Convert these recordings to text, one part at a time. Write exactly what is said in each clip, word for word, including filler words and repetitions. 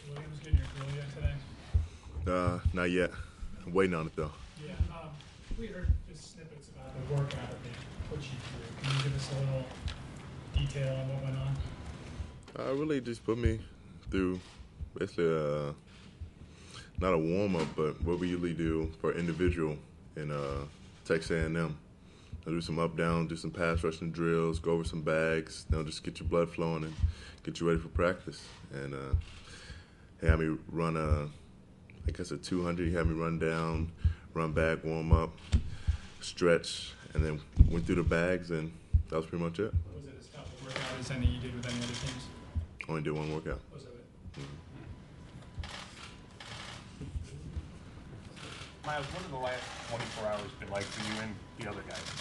Williams getting your grill yet today? Uh, not yet. I'm waiting on it though. Yeah, um, we heard just snippets about the workout that they put you through. Can you give us a little detail on what went on? Uh, really just put me through basically uh, not a warm-up, but what we usually do for individual in uh, Texas A and M. I'll do some up-down, do some pass rushing drills, go over some bags, you know, just get your blood flowing and get you ready for practice. And uh, he had me run a, I guess a two hundred. He had me run down, run back, warm up, stretch, and then went through the bags, and that was pretty much it. Was it as tough a workout as any you did with any other teams? Only did one workout. Was it? Miles, what have the last twenty-four hours been like for you and the other guys?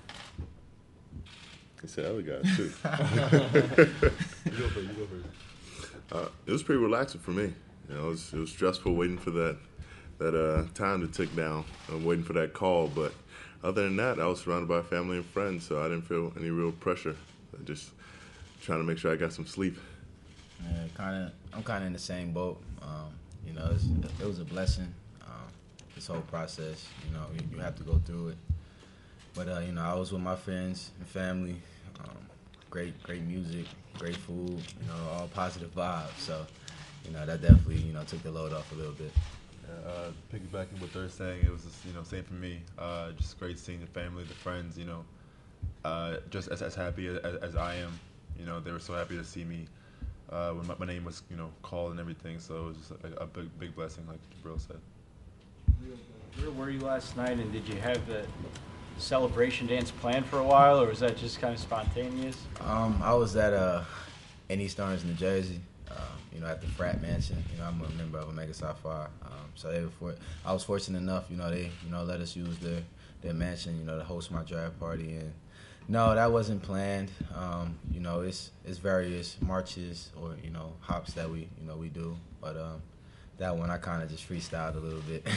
He said other guys too. You go first. You go first. Uh, it was pretty relaxing for me. You know, it was, it was stressful waiting for that that uh, time to tick down, and waiting for that call. But other than that, I was surrounded by family and friends, so I didn't feel any real pressure. I just trying to make sure I got some sleep. Yeah, kind of. I'm kind of in the same boat. Um, you know, it's, it was a blessing. Um, this whole process, you know, you, you have to go through it. But uh, you know, I was with my friends and family. Um, great, great music, great food. You know, all positive vibes. So, you know, that definitely, you know, took the load off a little bit. Yeah, uh, piggybacking what they're saying, it was just, you know, same for me. Uh, just great seeing the family, the friends. You know, uh, just as as happy as, as I am. You know, they were so happy to see me uh, when my, my name was, you know, called and everything. So it was just a, a big, big blessing, like Jabril said. Where were you last night, and did you have the celebration dance planned for a while, or was that just kind of spontaneous? Um, I was at uh, in East Orange, New Jersey. Um, you know, at the frat mansion. You know, I'm a member of Omega Psi Phi. Um, so they were for, I was fortunate enough. You know, they you know let us use their their mansion. You know, to host my draft party. And no, that wasn't planned. Um, you know, it's it's various marches or you know hops that we you know we do, but um, that one I kind of just freestyled a little bit.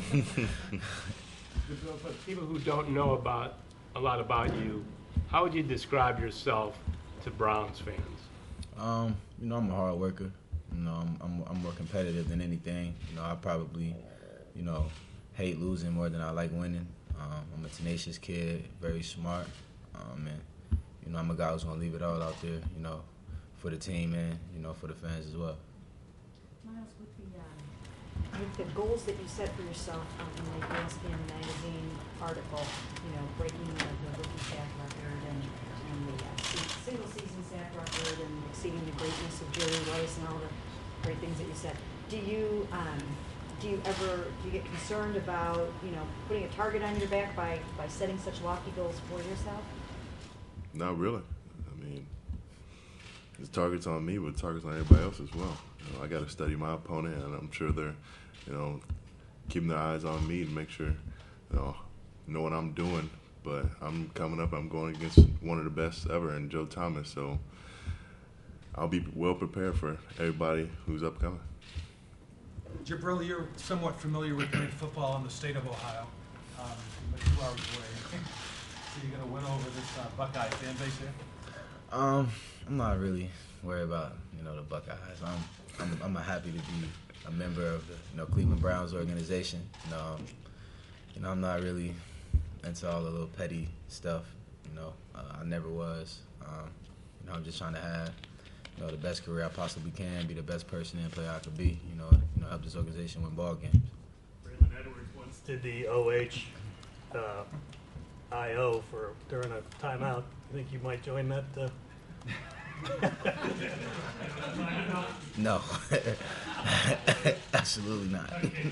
For people who don't know about a lot about you, how would you describe yourself to Browns fans? Um, you know, I'm a hard worker. You know, I'm, I'm I'm more competitive than anything. You know, I probably, you know, hate losing more than I like winning. Um, I'm a tenacious kid, very smart, um, and you know, I'm a guy who's gonna leave it all out there. You know, for the team and you know for the fans as well. Miles, with the um, with the goals that you set for yourself um, in the E S P N magazine article, you know, breaking the, the rookie sack record and, and the uh, se- single season sack record and exceeding the greatness of Jerry Rice and all the great things that you said. Do you um, do you ever do you get concerned about you know putting a target on your back by by setting such lofty goals for yourself? Not really. I mean, the target's on me, but the target's on everybody else as well. You know, I got to study my opponent, and I'm sure they're, you know, keeping their eyes on me to make sure, you know, know what I'm doing. But I'm coming up. I'm going against one of the best ever, in Joe Thomas. So I'll be well prepared for everybody who's upcoming. Jabril, you're somewhat familiar with playing football in the state of Ohio, um, but two hours away. So you're going to win over this uh, Buckeye fan base here? Um, I'm not really worried about you know the Buckeyes. I'm I'm I'm happy to be a member of the you know Cleveland Browns organization. You know, um, you know I'm not really into all the little petty stuff. You know, uh, I never was. Um, you know, I'm just trying to have you know the best career I possibly can, be the best person and player I could be. You know, you know, help this organization win ball games. Braylon Edwards once did the O H uh, I O for during a timeout. I think you might join that. Uh... No, absolutely not.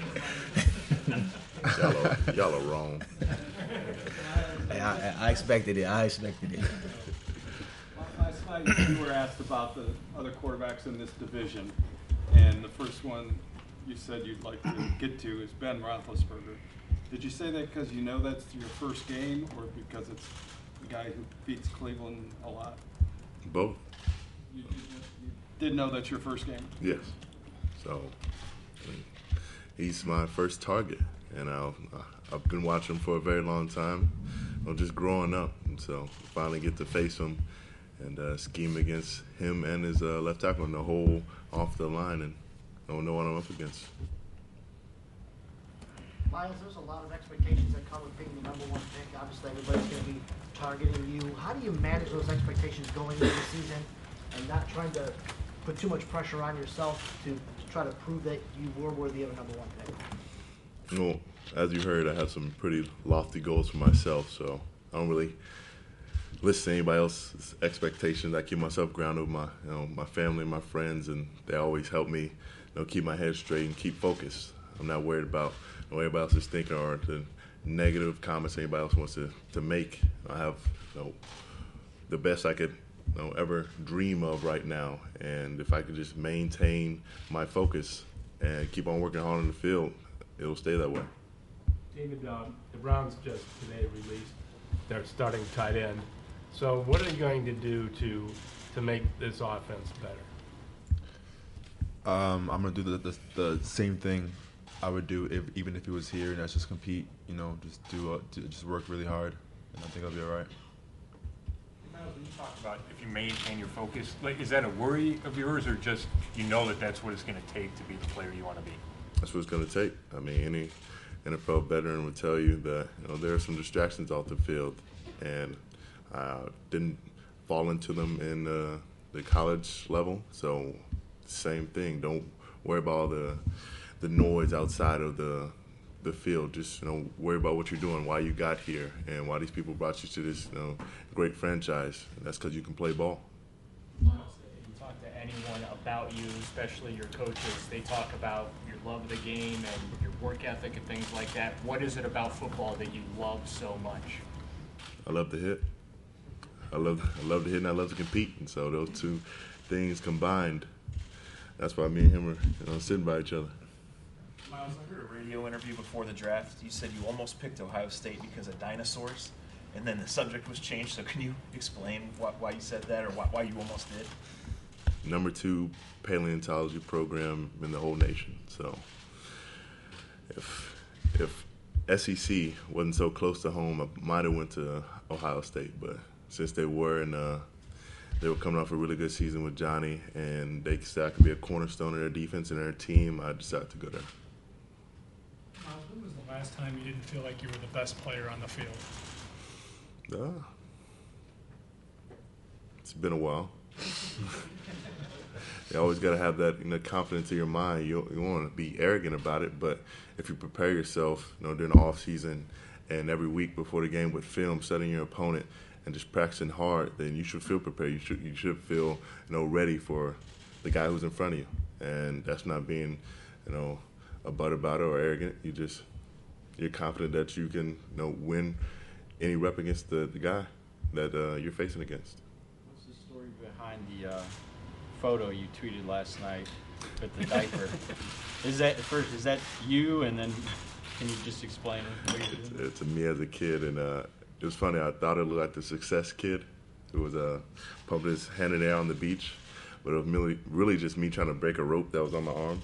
y'all, are, y'all are wrong. Hey, I, I expected it. I expected it. Last night you were asked about the other quarterbacks in this division, and the first one you said you'd like to get to is Ben Roethlisberger. Did you say that because you know that's your first game, or because it's the guy who beats Cleveland a lot? Both. You, you, you did know that's your first game? Yes. So I mean, he's my first target, and I've, I've been watching him for a very long time. I'm just growing up, and so finally get to face him and uh, scheme against him and his uh, left tackle and the whole off the line, and I don't know what I'm up against. Miles, there's a lot of expectations that come with being the number one pick. Obviously, everybody's going to be targeting you. How do you manage those expectations going into the season and not trying to put too much pressure on yourself to, to try to prove that you were worthy of a number one pick? Well, as you heard, I have some pretty lofty goals for myself, so I don't really listen to anybody else's expectations. I keep myself grounded with my, you know, my family and my friends, and they always help me, you know, keep my head straight and keep focused. I'm not worried about what anybody else is thinking or the negative comments anybody else wants to, to make. I have, you know, the best I could, you know, ever dream of right now, and if I could just maintain my focus and keep on working hard on the field, it'll stay that way. David, um, the Browns just today released their starting tight end. So what are you going to do to to make this offense better? Um, I'm gonna do the, the the same thing I would do if, even if he was here, and that's just compete. You know, just do uh, to just work really hard, and I think I'll be all right. Miles, when you talk about if you maintain your focus, like, is that a worry of yours, or just you know that that's what it's going to take to be the player you want to be? That's what it's going to take. I mean, any N F L veteran would tell you that, you know, there are some distractions off the field, and I didn't fall into them in uh, the college level. So, same thing. Don't worry about all the the noise outside of the the field. Just, you know, worry about what you're doing, why you got here, and why these people brought you to this, you know, great franchise. And that's because you can play ball. Miles, if you talk to anyone about you, especially your coaches, they talk about your love of the game and your work ethic and things like that. What is it about football that you love so much? I love to hit. I love I love to hit and I love to compete. And so those two things combined, that's why me and him are, you know, sitting by each other. Miles, I heard a radio interview before the draft. You said you almost picked Ohio State because of dinosaurs, and then the subject was changed. So can you explain why, why you said that, or why, why you almost did? Number two paleontology program in the whole nation. So if if S E C wasn't so close to home, I might have went to Ohio State. But since they were, and uh, they were coming off a really good season with Johnny, and they said I could be a cornerstone of their defense and their team, I decided to go there. Miles, when was the last time you didn't feel like you were the best player on the field? Ah, it's been a while. You always got to have that, you know, confidence in your mind. You you want to be arrogant about it, but if you prepare yourself, you know, during the off season and every week before the game with film, studying your opponent and just practicing hard, then you should feel prepared. You should you should feel, you know, ready for the guy who's in front of you, and that's not being, you know, a butt about it or arrogant. You just you're confident that you can, you know, win any rep against the, the guy that uh, you're facing against. What's the story behind the uh, photo you tweeted last night with the diaper? Is that first? Is that you? And then can you just explain what you're It's, doing? it's me as a kid, and uh, it was funny. I thought it looked like the Success Kid who was uh, pumping his hand in the air on the beach, but it was really, really just me trying to break a rope that was on my arm.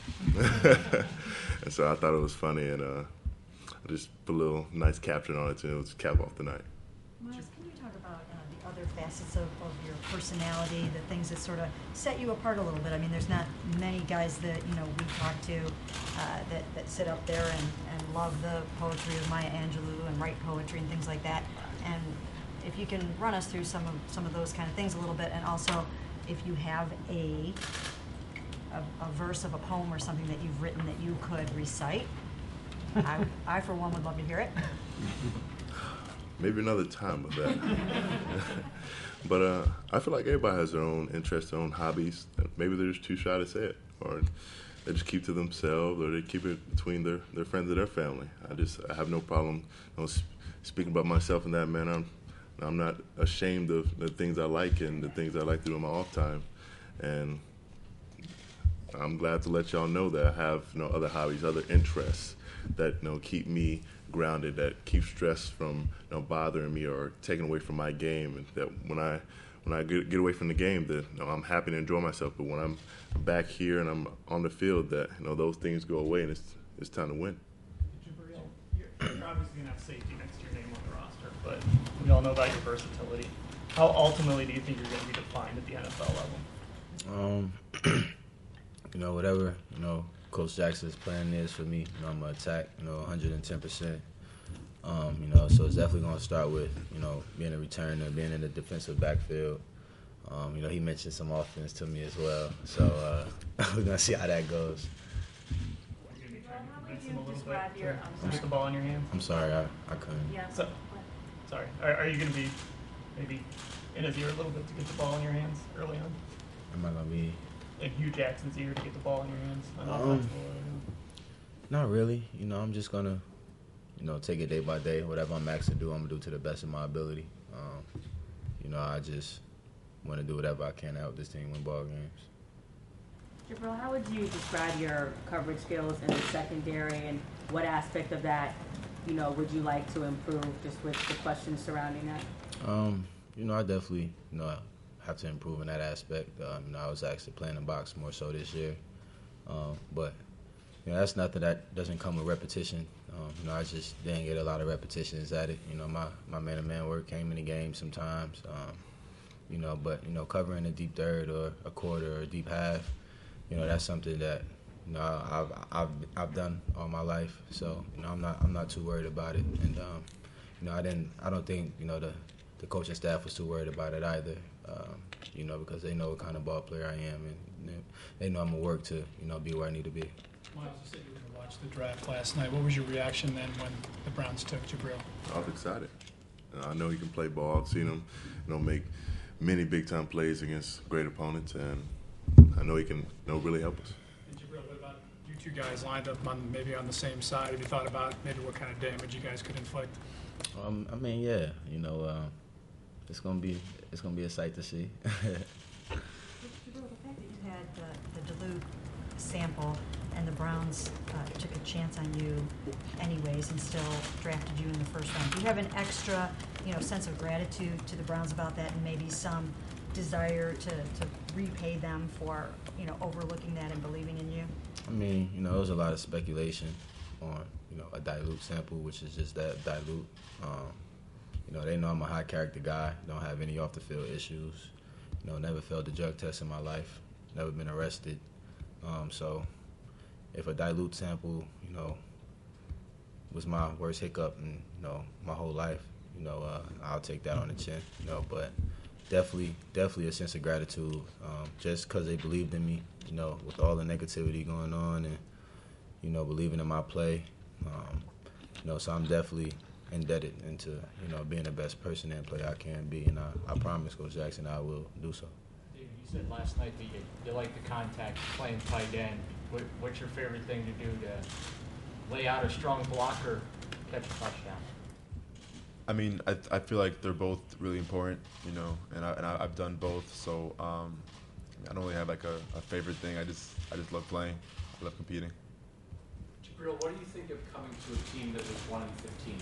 And so I thought it was funny, and uh, I just put a little nice caption on it, and it was cap off the night. Miles, can you talk about uh, the other facets of, of your personality, the things that sort of set you apart a little bit? I mean, there's not many guys that, you know, we talk to uh, that, that sit up there and, and love the poetry of Maya Angelou and write poetry and things like that. And if you can run us through some of some of those kind of things a little bit, and also if you have a, a, a verse of a poem or something that you've written that you could recite, I, I for one would love to hear it. Maybe another time with that. But uh, I feel like everybody has their own interests, their own hobbies. Maybe they're just too shy to say it, or they just keep to themselves, or they keep it between their, their friends and their family. I just I have no problem, you know, sp- speaking about myself in that manner. I'm, I'm not ashamed of the things I like and the things I like to do in my off time, and I'm glad to let y'all know that I have, you know, other hobbies, other interests that, you know, keep me grounded, that keep stress from, you know, bothering me or taking away from my game, and that when I when I get, get away from the game, that, you know, I'm happy to enjoy myself. But when I'm back here and I'm on the field, that, you know, those things go away and it's it's time to win. Jabril, you're you're obviously gonna have safety next to your name on the roster, but we all know about your versatility. How ultimately do you think you're going to be defined at the N F L level? Um, you know, whatever, you know, Coach Jackson's plan is for me, you know, I'm going to attack, you know, one hundred ten percent. Um, you know, so it's definitely going to start with, you know, being a returner, being in the defensive backfield. Um, you know, he mentioned some offense to me as well. So uh, we're going to see how that goes. How would you describe your, I'm Push the ball in your hands. I'm sorry, I, I couldn't. Yeah. So, sorry. Are, are you going to be maybe in his ear a little bit to get the ball in your hands early on? Am I going to be? In Hugh Jackson's ear to get the ball in your hands? on Um, offense or- Not really. You know, I'm just going to, you know, take it day by day. Whatever I'm asked to do, I'm going to do to the best of my ability. Um, you know, I just want to do whatever I can to help this team win ball games. Jabril, how would you describe your coverage skills in the secondary, and what aspect of that, you know, would you like to improve, just with the questions surrounding that? Um, you know, I definitely, you know, have to improve in that aspect. Um, you know, I was asked to play in the box more so this year, um, but you know, that's nothing that doesn't come with repetition. Um, you know, I just didn't get a lot of repetitions at it. You know, my my man-to-man work came in the game sometimes. Um, you know, but you know, covering a deep third or a quarter or a deep half, you know, that's something that, you know, I've I've I've done all my life. So, you know, I'm not I'm not too worried about it. And um, you know, I didn't I don't think, you know, the the coaching staff was too worried about it either. Um, you know, because they know what kind of ball player I am, and they, they know I'm gonna work to, you know, be where I need to be. Miles, you said you were gonna watch the draft last night. What was your reaction then when the Browns took Jabril? I was excited. Uh, I know he can play ball. I've seen him, you know, make many big-time plays against great opponents, and I know he can, you know, really help us. And Jabril, what about you two guys lined up on maybe on the same side? Have you thought about maybe what kind of damage you guys could inflict? Um, I mean, yeah, you know, uh, it's gonna be it's gonna be a sight to see. Jabril, the fact that you had the, the Duluth sample and the Browns uh, took a chance on you anyways and still drafted you in the first round, do you have an extra, you know, sense of gratitude to the Browns about that, and maybe some desire to, to repay them for, you know, overlooking that and believing in you? I mean, you know, there was a lot of speculation on, you know, a dilute sample, which is just that dilute. Um, you know, they know I'm a high character guy, don't have any off the field issues. You know, never failed a drug test in my life, never been arrested. Um, so if a dilute sample, you know, was my worst hiccup in, you know, my whole life, you know, uh, I'll take that on the chin, you know, but definitely, definitely a sense of gratitude, um, just because they believed in me, you know, with all the negativity going on and, you know, believing in my play. Um, you know, so I'm definitely indebted into, you know, being the best person and player I can be, and I, I promise Coach Jackson I will do so. David, you said last night that you, you like the contact, playing tight end. What, what's your favorite thing to do to lay out a strong blocker, catch a touchdown? I mean, I I feel like they're both really important, you know, and I and I, I've done both. So um, I don't really have like a, a favorite thing. I just I just love playing. I love competing. Jabril, what do you think of coming to a team that was one and fifteen?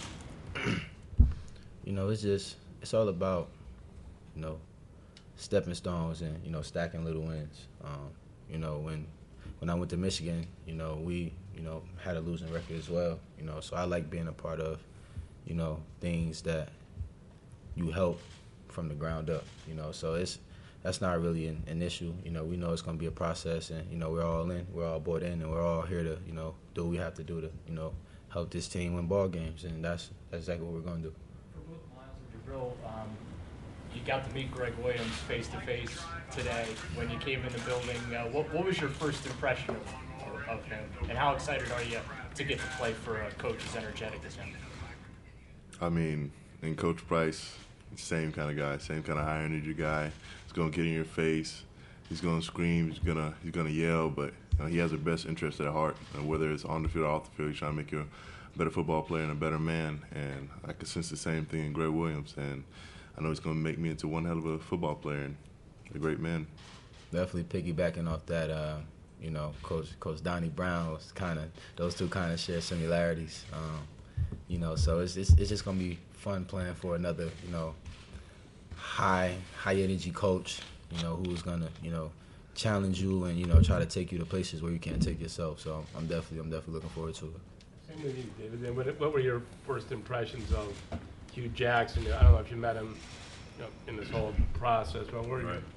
You know, it's just, it's all about, you know, stepping stones and, you know, stacking little wins. Um, you know, when when I went to Michigan, you know, we, you know, had a losing record as well. You know, so I like being a part of, you know, things that you help from the ground up, you know. So it's, that's not really an, an issue. You know, we know it's going to be a process, and, you know, we're all in, we're all bought in, and we're all here to, you know, do what we have to do to, you know, help this team win ball games, and that's, that's exactly what we're going to do. For both Miles and Jabril, um, you got to meet Greg Williams face-to-face today when you came in the building. Uh, what, what was your first impression of, of him, and how excited are you to get to play for a coach as energetic as him? I mean, and Coach Price, same kind of guy, same kind of high energy guy. He's gonna get in your face. He's gonna scream. He's gonna he's gonna yell. But you know, he has the best interest at heart. And whether it's on the field or off the field, he's trying to make you a better football player and a better man. And I can sense the same thing in Greg Williams. And I know he's gonna make me into one hell of a football player and a great man. Definitely piggybacking off that, uh, you know, Coach Coach Donnie Brown was kind of, those two kind of share similarities. Um, you know, so it's, it's it's just gonna be fun playing for another, you know, high high energy coach, you know, who's gonna, you know, challenge you and, you know, try to take you to places where you can't take yourself. So I'm definitely I'm definitely looking forward to it. Same with you, David. And what, what were your first impressions of Hugh Jackson? I don't know if you met him, you know, in this whole process, but what were your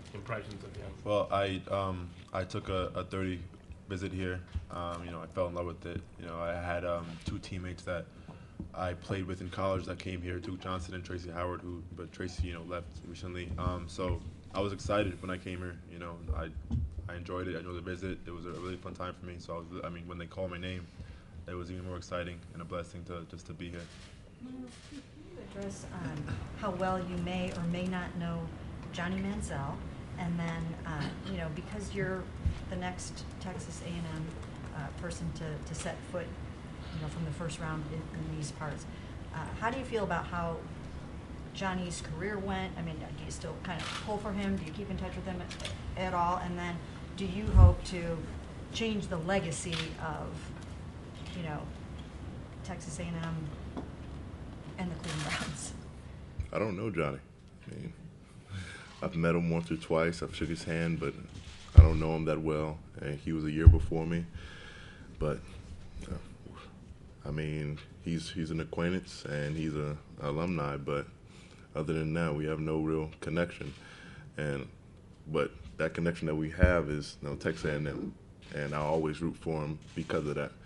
impressions of him? Well, I um, I took a, a thirty visit here. Um, you know, I fell in love with it. You know, I had um, two teammates that I played with in college that came here, Duke Johnson and Tracy Howard, who but Tracy, you know, left recently. Um, so I was excited when I came here. You know, I I enjoyed it. I enjoyed the visit. It was a really fun time for me. So I was, I mean, when they called my name, it was even more exciting and a blessing to just to be here. Miles, can you address um, how well you may or may not know Johnny Manziel, and then uh, you know, because you're the next Texas A and M uh, person to, to set foot, you know, from the first round in, in these parts. Uh, how do you feel about how Johnny's career went? I mean, do you still kind of pull for him? Do you keep in touch with him at, at all? And then, do you hope to change the legacy of, you know, Texas A and M and the Cleveland Browns? I don't know Johnny. I mean, I've met him once or twice. I've shook his hand, but I don't know him that well. And he was a year before me. But, uh, I mean, he's he's an acquaintance and he's a alumni. But other than that, we have no real connection. And but that connection that we have is, you know, Texas A and M, and I always root for him because of that.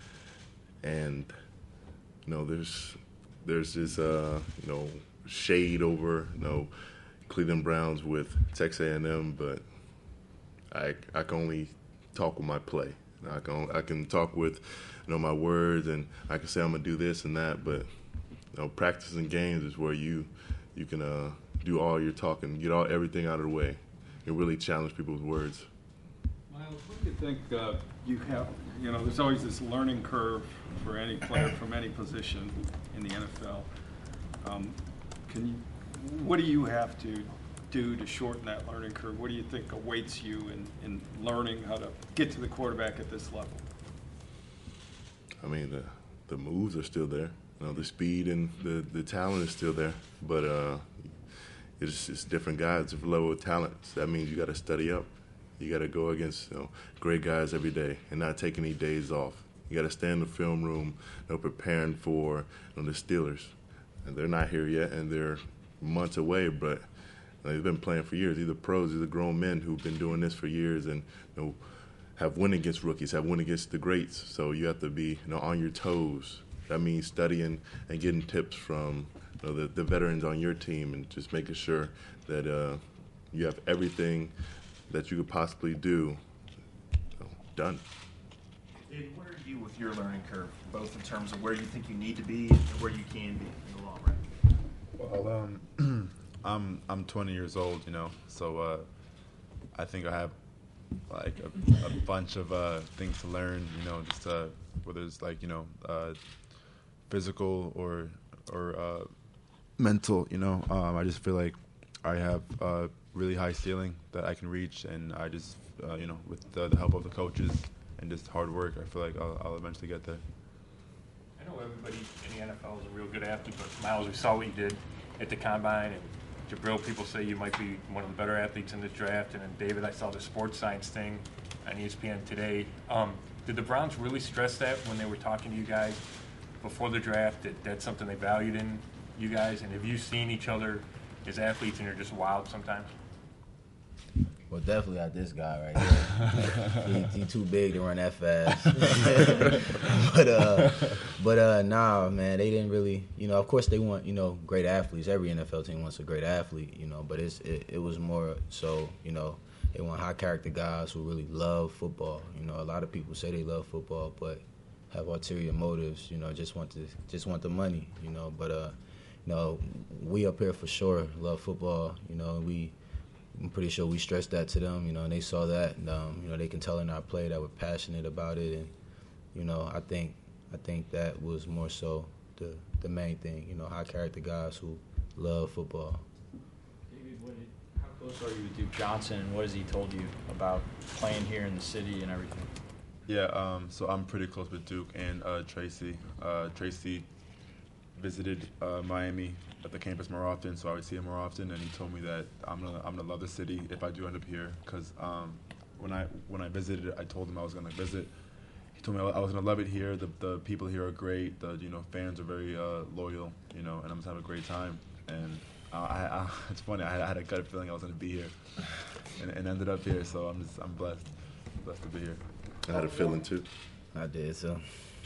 And you know, there's there's this uh, you know, shade over, you know, Cleveland Browns with Texas A and M, but I I can only talk with my play. I can I can talk with, you know, my words, and I can say I'm gonna do this and that, but you know, practicing games is where you you can uh, do all your talking, get all everything out of the way, and really challenge people's words. Miles, what do you think uh, you have? You know, there's always this learning curve for any player from any position in the N F L. Um, can you? What do you have to do to shorten that learning curve? What do you think awaits you in, in learning how to get to the quarterback at this level? I mean, the the moves are still there. You know, the speed and the, the talent is still there, but uh, it's it's different guys, different level of talent. So that means you got to study up. You got to go against, you know, great guys every day and not take any days off. You got to stay in the film room, you know, preparing for, you know, the Steelers, and they're not here yet, and they're months away, but you know, they've been playing for years. These are pros, these are grown men who've been doing this for years, and you know, have won against rookies, have won against the greats. So you have to be, you know, on your toes. That means studying and getting tips from, you know, the, the veterans on your team, and just making sure that uh, you have everything that you could possibly do, you know, done. David, where are you with your learning curve, both in terms of where you think you need to be and where you can be in the long run? Well, um, I'm I'm twenty years old, you know, so uh, I think I have like a, a bunch of uh, things to learn, you know, just uh, whether it's like, you know, uh, physical or or uh, mental, you know. Um, I just feel like I have a really high ceiling that I can reach, and I just, uh, you know, with the, the help of the coaches and just hard work, I feel like I'll, I'll eventually get there. I know everybody in the N F L is a real good athlete, but Miles, we saw what you did at the Combine, and Jabril, people say you might be one of the better athletes in this draft, and then David, I saw the sports science thing on E S P N today. Um, did the Browns really stress that when they were talking to you guys before the draft, that that's something they valued in you guys? And have you seen each other as athletes and you're just wild sometimes? Well, definitely not this guy right here. he, he too big to run that fast. but uh, but uh, nah, man, they didn't really. You know, of course they want, you know, great athletes. Every N F L team wants a great athlete, you know. But it's it, it was more so, you know, they want high character guys who really love football. You know, a lot of people say they love football, but have ulterior motives. You know, just want to just want the money. You know, but uh, you know, we up here for sure love football. You know, and we. I'm pretty sure we stressed that to them, you know, and they saw that, and um, you know, they can tell in our play that we're passionate about it, and you know, I think, I think that was more so the the main thing, you know, high character guys who love football. David, what did, how close are you with Duke Johnson, and what has he told you about playing here in the city and everything? Yeah, um, so I'm pretty close with Duke and uh, Tracy. Uh, Tracy visited uh, Miami at the campus more often, so I would see him more often, and he told me that I'm gonna I'm gonna love the city if I do end up here, because um, when I when I visited, I told him I was gonna visit. He told me I was gonna love it here. The the people here are great. The you know fans are very uh, loyal, you know, and I'm just having a great time. And uh, I, I, it's funny. I had, I had a gut feeling I was going to be here, and, and ended up here. So I'm just I'm blessed, blessed to be here. I had a feeling too. I did so.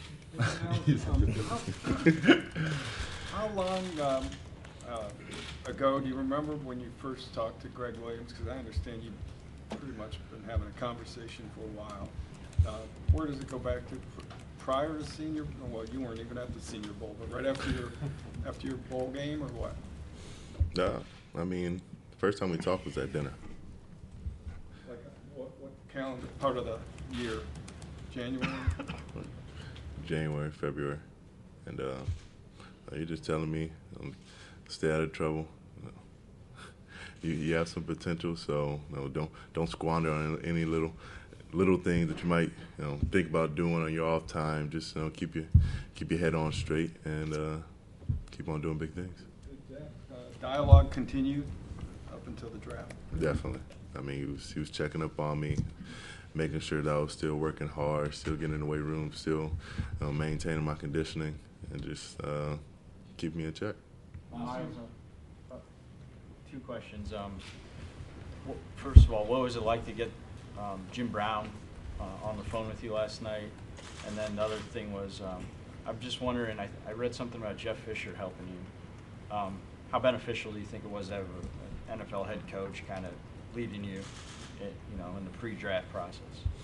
How long um, uh, ago do you remember when you first talked to Greg Williams? Because I understand you've pretty much been having a conversation for a while. Uh, where does it go back to? Prior to senior, well, you weren't even at the Senior Bowl, but right after your after your bowl game, or what? Nah, I mean, the first time we talked was at dinner. Like what, what calendar part of the year? January. January, February, and uh, you're just telling me um, stay out of trouble. You, you have some potential, so you know, don't don't squander on any little little things that you might you know think about doing on your off time. Just you know keep your keep your head on straight and uh, keep on doing big things. Did that uh, dialogue continue up until the draft? Definitely. I mean, he was he was checking up on me, making sure that I was still working hard, still getting in the weight room, still you know, maintaining my conditioning, and just uh, keep me in check. Miles, uh, two questions. Um, wh- first of all, what was it like to get um, Jim Brown uh, on the phone with you last night? And then the other thing was, um, I'm just wondering, I, I read something about Jeff Fisher helping you. Um, how beneficial do you think it was to have a- an N F L head coach kind of leading you, it, you know, in the pre-draft process?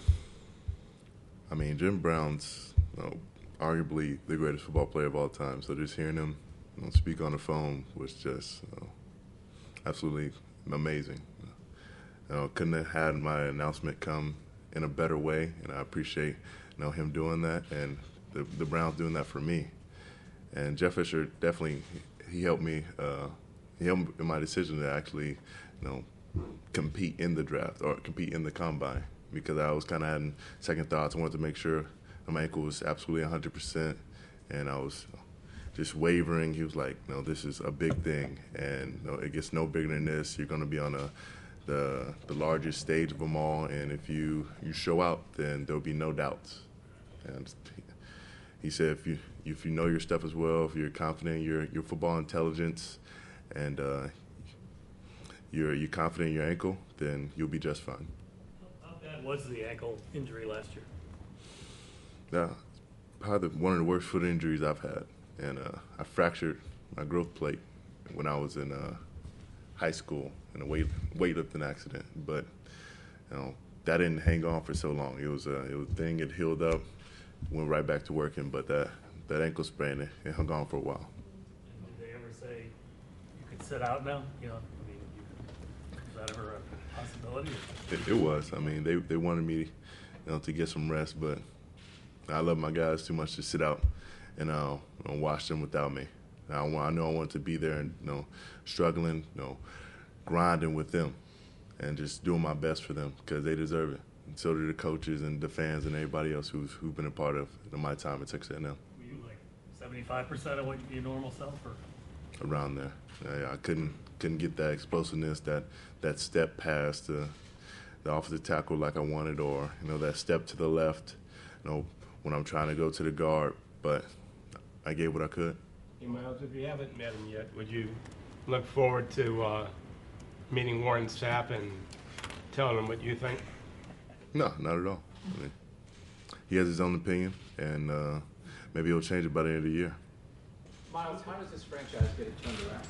I mean, Jim Brown's you know, arguably the greatest football player of all time. So just hearing him you know, speak on the phone was just you know, absolutely amazing. You know, couldn't have had my announcement come in a better way, and I appreciate you know him doing that and the, the Browns doing that for me. And Jeff Fisher definitely he helped me. Uh, he helped me in my decision to actually, you know, compete in the draft or compete in the combine, because I was kind of having second thoughts. I wanted to make sure my ankle was absolutely one hundred percent, and I was just wavering. He was like, no, this is a big thing, and you know, it gets no bigger than this. You're going to be on a, the the largest stage of them all, and if you, you show out, then there'll be no doubts. And he said, if you if you know your stuff as well, if you're confident in your, your football intelligence, and uh, you're you're confident in your ankle, then you'll be just fine. How bad was the ankle injury last year? Yeah, probably one of the worst foot injuries I've had, and uh, I fractured my growth plate when I was in uh, high school in a weight weightlifting accident. But you know that didn't hang on for so long. It was a it was a thing. It healed up, went right back to working. But that that ankle sprain, it, it hung on for a while. And did they ever say you could sit out now? You know, I mean, you, is that ever a possibility? It, it was. I mean, they they wanted me, you know, to get some rest, but I love my guys too much to sit out and uh, and watch them without me. I want, I know I want to be there and you know, struggling, you know, grinding with them, and just doing my best for them because they deserve it. And so do the coaches and the fans and everybody else who's who've been a part of my time at Texas A and M. Were you like seventy-five percent of what your normal self, or? Around there, I, I couldn't couldn't get that explosiveness, that that step past the the offensive tackle like I wanted, or you know that step to the left, you know, when I'm trying to go to the guard. But I gave what I could. Hey, Miles, if you haven't met him yet, would you look forward to uh, meeting Warren Sapp and telling him what you think? No, not at all. I mean, he has his own opinion, and uh, maybe he'll change it by the end of the year. Miles, how does this franchise get it turned around?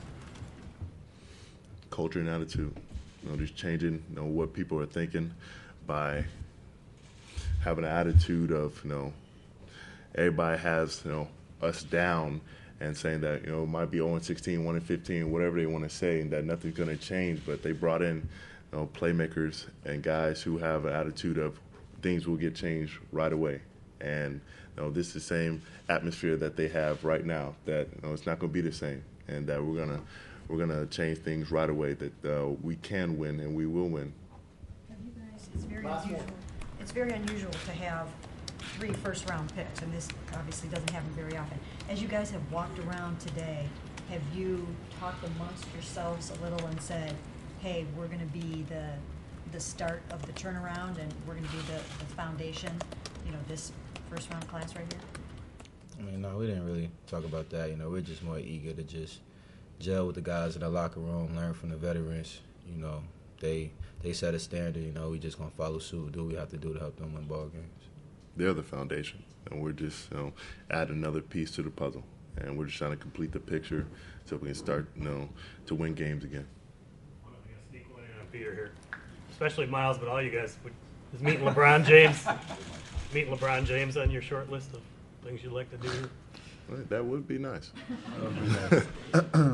Culture and attitude. You know, just changing you know, what people are thinking by having an attitude of, you know, everybody has, you know, us down and saying that, you know, it might be oh and sixteen, one and fifteen, whatever they want to say, and that nothing's going to change. But they brought in, you know, playmakers and guys who have an attitude of things will get changed right away. And, you know, this is the same atmosphere that they have right now, that, you know, it's not going to be the same, and that we're going to we're going to change things right away, that uh, we can win and we will win. Have you guys, it's very unusual. It's very unusual to have three first-round picks, and this obviously doesn't happen very often. As you guys have walked around today, have you talked amongst yourselves a little and said, hey, we're going to be the the start of the turnaround, and we're going to be the, the foundation, you know, this first-round class right here? I mean, no, we didn't really talk about that. You know, we're just more eager to just gel with the guys in the locker room, learn from the veterans. You know, they they set a standard. You know, we just gonna follow suit, do what we have to do to help them win ball games. They're the foundation, and we're just, you know, add another piece to the puzzle, and we're just trying to complete the picture so we can start, you know, to win games again. I'm gonna sneak one in on Peter here, especially Miles, but all you guys. Is meeting LeBron James, meeting LeBron James on your short list of things you'd like to do? Well, that would be nice. That would be nice.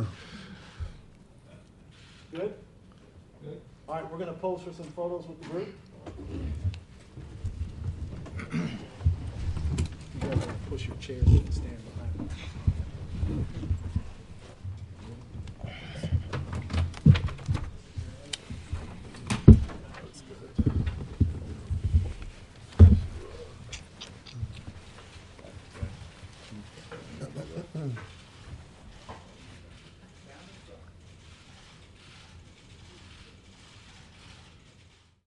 Good? Good. All right, we're going to pose for some photos with the group. You guys want to push your chairs and stand